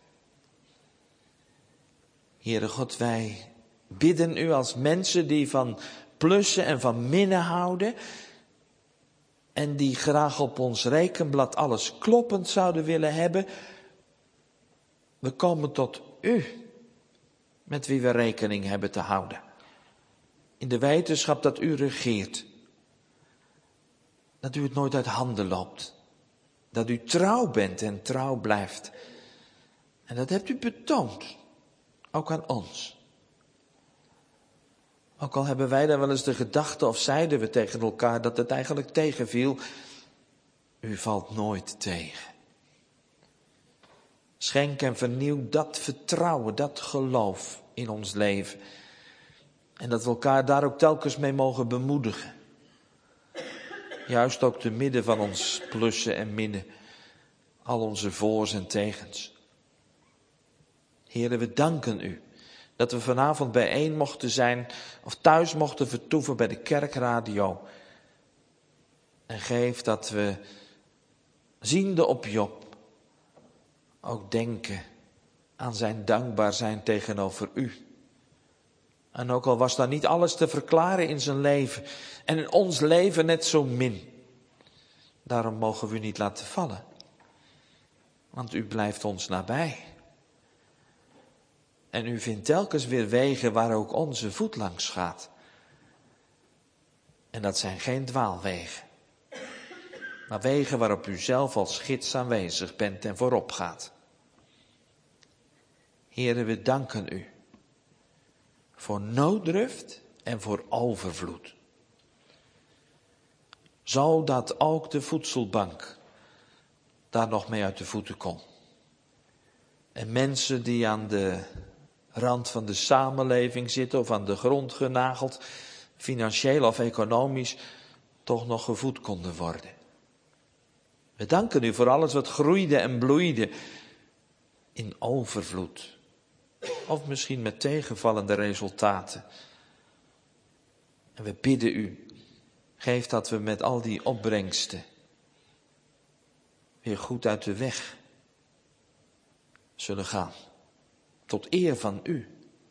Heere God, wij bidden u als mensen die van plussen en van minnen houden. En die graag op ons rekenblad alles kloppend zouden willen hebben. We komen tot u, met wie we rekening hebben te houden. In de wetenschap dat u regeert. Dat u het nooit uit handen loopt. Dat u trouw bent en trouw blijft. En dat hebt u betoond. Ook aan ons. Ook al hebben wij dan wel eens de gedachte of zeiden we tegen elkaar dat het eigenlijk tegenviel. U valt nooit tegen. Schenk en vernieuw dat vertrouwen, dat geloof in ons leven. En dat we elkaar daar ook telkens mee mogen bemoedigen. Juist ook te midden van ons plussen en minnen. Al onze voor's en tegens. Heere, we danken u. Dat we vanavond bijeen mochten zijn. Of thuis mochten vertoeven bij de kerkradio. En geef dat we, ziende op Job, ook denken aan zijn dankbaar zijn tegenover u. En ook al was daar niet alles te verklaren in zijn leven. En in ons leven net zo min. Daarom mogen we u niet laten vallen. Want u blijft ons nabij. En u vindt telkens weer wegen waar ook onze voet langs gaat. En dat zijn geen dwaalwegen. Maar wegen waarop u zelf als gids aanwezig bent en voorop gaat. Heere, we danken u. Voor nooddruft en voor overvloed. Zodat ook de voedselbank daar nog mee uit de voeten kon. En mensen die aan de rand van de samenleving zitten of aan de grond genageld, financieel of economisch, toch nog gevoed konden worden. We danken u voor alles wat groeide en bloeide in overvloed. Of misschien met tegenvallende resultaten. En we bidden u, geef dat we met al die opbrengsten weer goed uit de weg zullen gaan. Tot eer van u.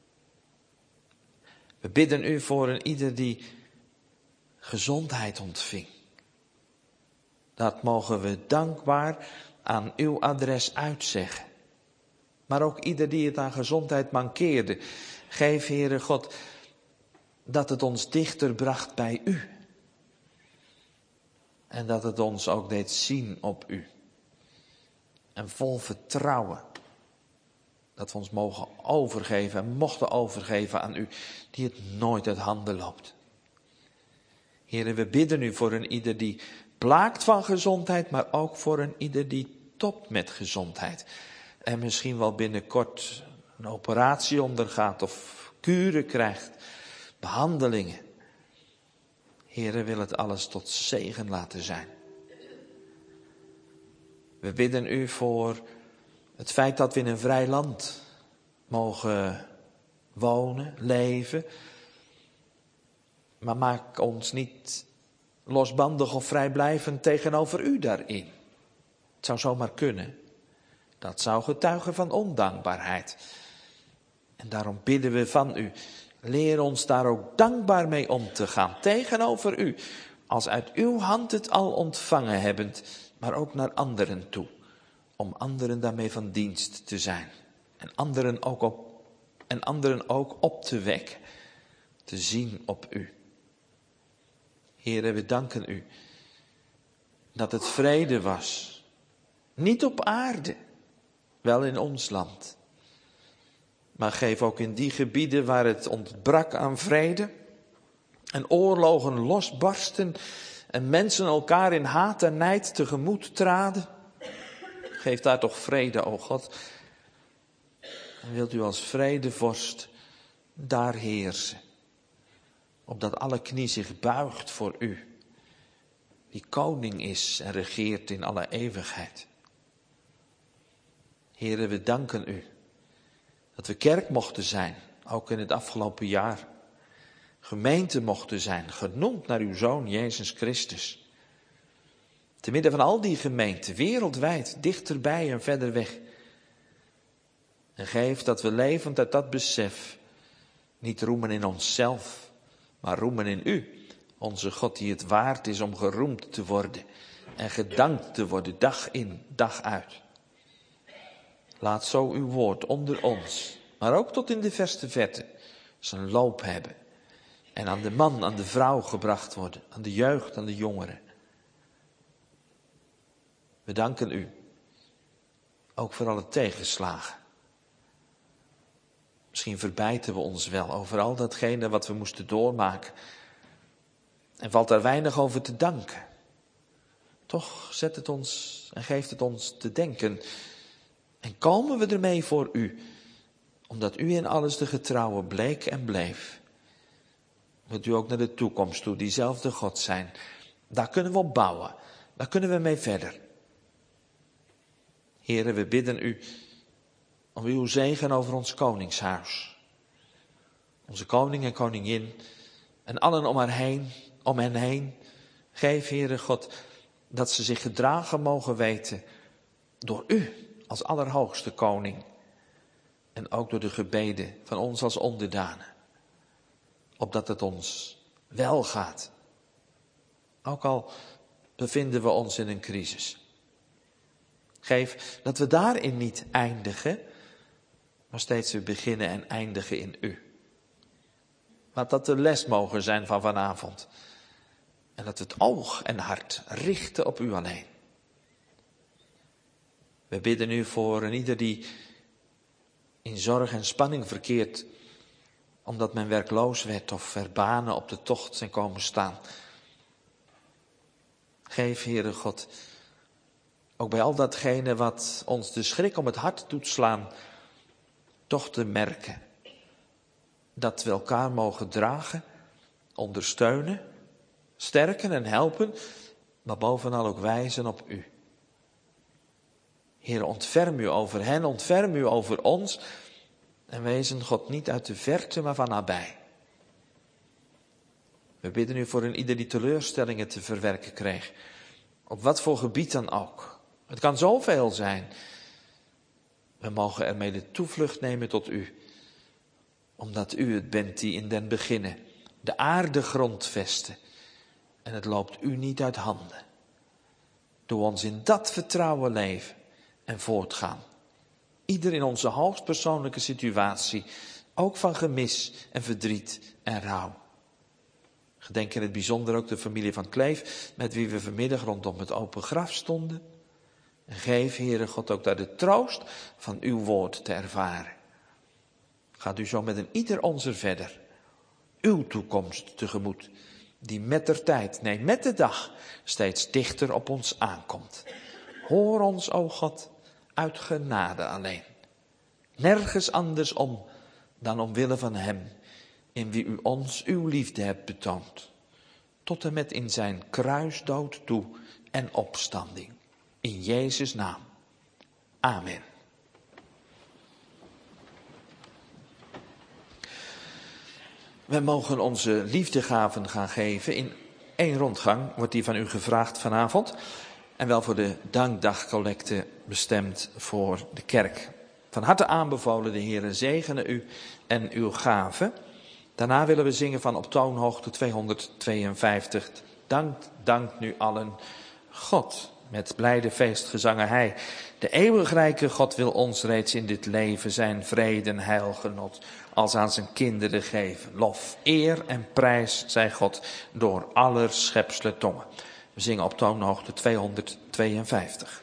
We bidden u voor een ieder die gezondheid ontving. Dat mogen we dankbaar aan uw adres uitzeggen. Maar ook ieder die het aan gezondheid mankeerde. Geef, Heere God, dat het ons dichter bracht bij u. En dat het ons ook deed zien op u. En vol vertrouwen. Dat we ons mogen overgeven en mochten overgeven aan u. Die het nooit uit handen loopt. Heere, we bidden u voor een ieder die plaakt van gezondheid. Maar ook voor een ieder die topt met gezondheid. En misschien wel binnenkort een operatie ondergaat of kuren krijgt. Behandelingen. Heere, wil het alles tot zegen laten zijn. We bidden u voor het feit dat we in een vrij land mogen wonen, leven. Maar maak ons niet losbandig of vrijblijvend tegenover u daarin. Het zou zomaar kunnen. Dat zou getuigen van ondankbaarheid. En daarom bidden we van u. Leer ons daar ook dankbaar mee om te gaan. Tegenover u. Als uit uw hand het al ontvangen hebbend. Maar ook naar anderen toe. Om anderen daarmee van dienst te zijn. En anderen ook op te wekken. Te zien op u. Heere, we danken u. Dat het vrede was. Niet op aarde. Wel in ons land. Maar geef ook in die gebieden waar het ontbrak aan vrede. En oorlogen losbarsten. En mensen elkaar in haat en nijd tegemoet traden. Geef daar toch vrede, o God. En wilt u als vredevorst daar heersen. Opdat alle knie zich buigt voor u. Die koning is en regeert in alle eeuwigheid. Heere, we danken u dat we kerk mochten zijn, ook in het afgelopen jaar. Gemeente mochten zijn, genoemd naar uw Zoon Jezus Christus. Te midden van al die gemeenten, wereldwijd, dichterbij en verder weg. En geef dat we levend uit dat besef niet roemen in onszelf, maar roemen in u, onze God die het waard is om geroemd te worden en gedankt te worden, dag in, dag uit. Laat zo uw woord onder ons, maar ook tot in de verste verte, zijn loop hebben. En aan de man, aan de vrouw gebracht worden, aan de jeugd, aan de jongeren. We danken u, ook voor alle tegenslagen. Misschien verbijten we ons wel over al datgene wat we moesten doormaken. En valt daar weinig over te danken. Toch zet het ons en geeft het ons te denken. En komen we ermee voor u, omdat u in alles de getrouwe bleek en bleef. Wilt u ook naar de toekomst toe diezelfde God zijn. Daar kunnen we op bouwen. Daar kunnen we mee verder. Heren, we bidden u om uw zegen over ons koningshuis. Onze koning en koningin en allen om hen heen. Geef, Heere God, dat ze zich gedragen mogen weten door u als allerhoogste koning. En ook door de gebeden van ons als onderdanen. Opdat het ons wel gaat. Ook al bevinden we ons in een crisis. Geef dat we daarin niet eindigen, maar steeds weer beginnen en eindigen in u. Laat dat de les mogen zijn van vanavond. En dat we het oog en hart richten op u alleen. We bidden u voor een ieder die in zorg en spanning verkeert, omdat men werkloos werd of er banen op de tocht zijn komen staan. Geef, Heere God, ook bij al datgene wat ons de schrik om het hart doet slaan, toch te merken dat we elkaar mogen dragen, ondersteunen, sterken en helpen, maar bovenal ook wijzen op u. Heer, ontferm u over hen, ontferm u over ons en wezen God niet uit de verte, maar van nabij. We bidden u voor een ieder die teleurstellingen te verwerken kreeg, op wat voor gebied dan ook. Het kan zoveel zijn. We mogen ermee de toevlucht nemen tot u, omdat u het bent die in den beginnen de aarde grondvestte en het loopt u niet uit handen. Doe ons in dat vertrouwen leven en voortgaan. Ieder in onze hoogstpersoonlijke situatie, ook van gemis en verdriet en rouw. Gedenk in het bijzonder ook de familie van Kleef, met wie we vanmiddag rondom het open graf stonden. En geef, Heere God, ook daar de troost van uw woord te ervaren. Gaat u zo met een ieder onzer verder. Uw toekomst tegemoet, die met der tijd, nee met de dag, steeds dichter op ons aankomt. Hoor ons, o God, uit genade alleen. Nergens anders om dan omwille van hem, in wie u ons uw liefde hebt betoond. Tot en met in zijn kruisdood toe en opstanding. In Jezus' naam. Amen. We mogen onze liefdegaven gaan geven. In 1 rondgang wordt die van u gevraagd vanavond. En wel voor de dankdagcollecte bestemd voor de kerk. Van harte aanbevolen, de Heere zegene u en uw gaven. Daarna willen we zingen van op toonhoogte 252. Dank nu allen God. Met blijde feestgezangen hij. De eeuwigrijke God wil ons reeds in dit leven zijn vrede en heilgenot als aan zijn kinderen geven. Lof, eer en prijs zij God door aller schepselen tongen. We zingen op toonhoogte 252.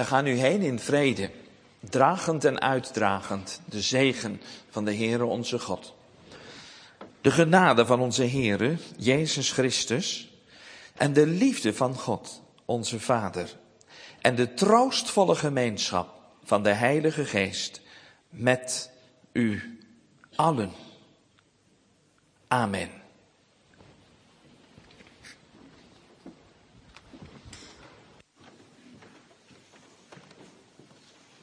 En ga nu heen in vrede, dragend en uitdragend de zegen van de Heere onze God. De genade van onze Heere, Jezus Christus, en de liefde van God, onze Vader, en de troostvolle gemeenschap van de Heilige Geest met u allen. Amen.